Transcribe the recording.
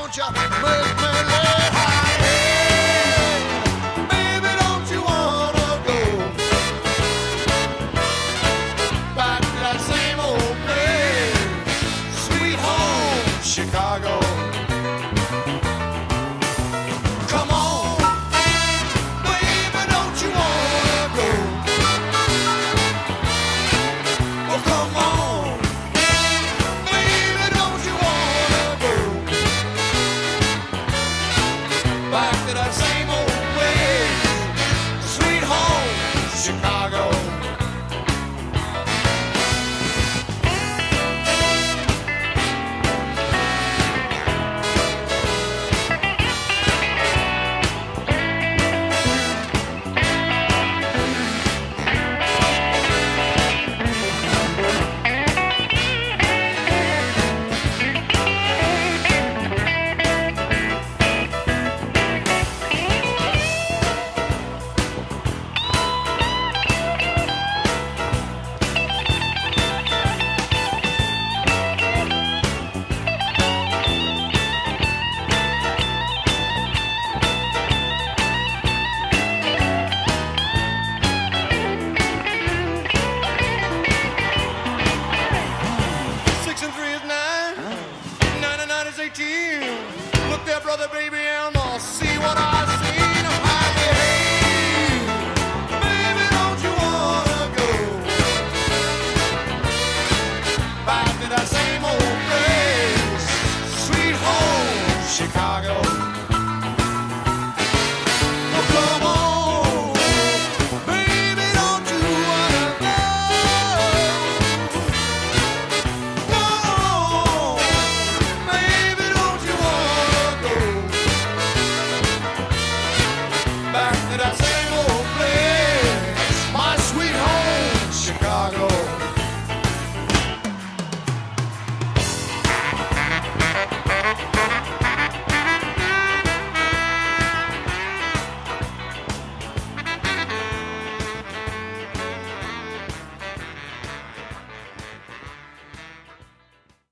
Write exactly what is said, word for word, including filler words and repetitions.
don't you make me lay high? Hey, baby, don't you wanna go back to that same old place, sweet home, Chicago? Come on, baby, don't you wanna go? Oh, come on, baby, don't you wanna go back to that same old place, sweet home, Chicago? Six and three is nine, nine and nine is eighteen. Look there, brother, baby, and I'll see what I see. Now, hey, baby, don't you wanna go back to that same old place, sweet home, Chicago?